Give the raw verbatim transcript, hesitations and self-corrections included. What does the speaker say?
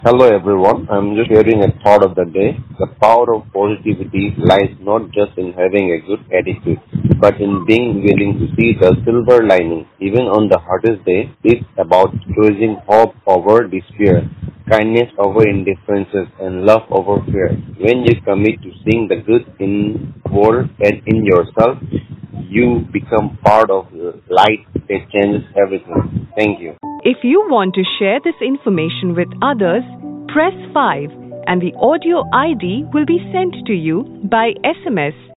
Hello everyone, I'm just sharing a thought of the day. The power of positivity lies not just in having a good attitude, but in being willing to see the silver lining. Even on the hardest day, it's about choosing hope over despair, kindness over indifferences, and love over fear. When you commit to seeing the good in the world and in yourself, you become part of the light that changes everything. Thank you. If you want to share this information with others, press five and the audio I D will be sent to you by S M S